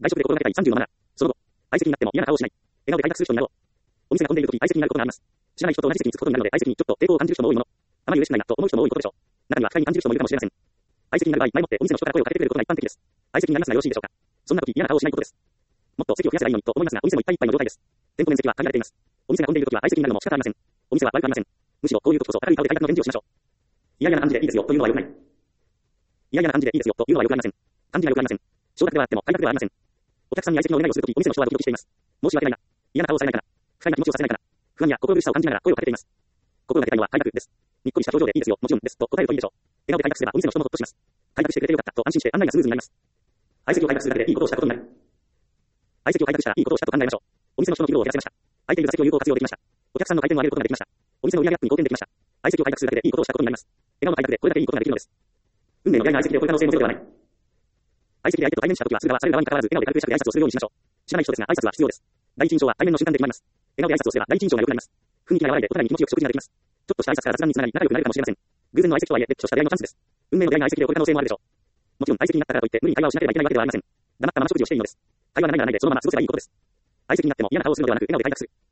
外食で心がけたい30のマナー。その後、相席になっても嫌な顔をしない。笑顔で開拓する人になろう。お店が混んでいるとき相席になることがあります。知らない人と同じ席に着くことになるので相席にちょっと抵抗を感じる人も多いもの。あまり嬉しくないなと思う人も多いことでしょう。中には不快に感じる人もいるかもしれません。相席になる場合、前もってお店の人から声をかけてくれることが一般的です。相席になりますがよろしいでしょうか。そんな時嫌な顔をしないことです。もっと席を増やせばいいのにと思いますが、お店もいっぱいいっぱいの状態です。店舗面積は限られています。お店が混んでいるときは相席になるのも仕方ありません。お店は悪くありません。むしろこういう時こそ明るい顔で開拓の返事をしましょう。嫌々な感じでいいですよというのは良くない。嫌々な感じでいいですよというのは良くありません。感じが良くありません。承諾ではあっても開拓ではありません。お客さんに相席のお願いをするとき、お店の人はドキドキしています。申し訳ないな。嫌な顔をされないかな。不快な気持ちをさせないかな。不安や心苦しさを感じながら声をかけています。心がけたいのは開拓です。にっこりした表情でいいですよ、もちろんですと答えるといいでしょう。笑顔で開拓すればお店の人もほっとします。開拓してくれてよかったと安心して案内がスムーズになります。相席を開拓するだけでいいことをしたことになる。相席を開拓したらいいことをしたと考えましょう。お店の人の規模を減らせました。空いている座席を有効活用できました。お客さんの回転を上げることができました。お店の売上アップに貢献できました。相席を開拓するだけでいいことをしたことになります。笑顔の開拓でこれだけいいことができるのです。運命の出会いが相席で起こる可能性もゼロではない。相席で相手と対面したときはそれがされる側に関わらず笑顔で軽くしたく挨拶をするようにしましょう。知らない人ですが挨拶は必要です。第一印象は対面の瞬間で決まります。笑顔で挨拶をすれば第一印象が良くなります。雰囲気が和らいでお互いに気持ちよく食事ができます。ちょっとした挨拶から雑談につながり仲良くなれるかもしれません。偶然の相席とはいえ、れっきとした出会いのチャンスです。運命の出会いが相席で起こる可能性もあるでしょう。もちろん相席になったからといって無理に会話をしなければいけないわけではありません。黙ったまま食事をしていいのです。会話がないならないでそのまま過ごせばいいことです。相席になっても嫌な顔をするのではなく笑顔で開拓する。